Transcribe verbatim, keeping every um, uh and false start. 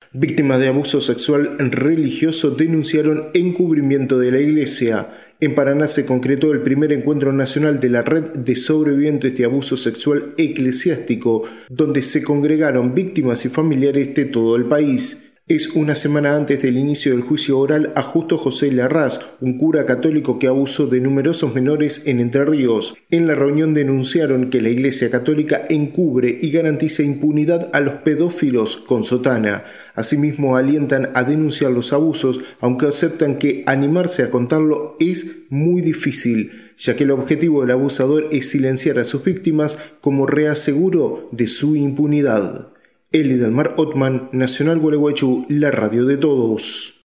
Víctimas de abuso sexual religioso denunciaron encubrimiento de la Iglesia. En Paraná se concretó el primer encuentro nacional de la Red de Sobrevivientes de Abuso Sexual Eclesiástico, donde se congregaron víctimas y familiares de todo el país. Es una semana antes del inicio del juicio oral a Justo José Larraz, un cura católico que abusó de numerosos menores en Entre Ríos. En la reunión denunciaron que la Iglesia Católica encubre y garantiza impunidad a los pedófilos con sotana. Asimismo, alientan a denunciar los abusos, aunque aceptan que animarse a contarlo es muy difícil, ya que el objetivo del abusador es silenciar a sus víctimas como reaseguro de su impunidad. Eli Delmar Ottman, Nacional Gualeguaychú, la radio de todos.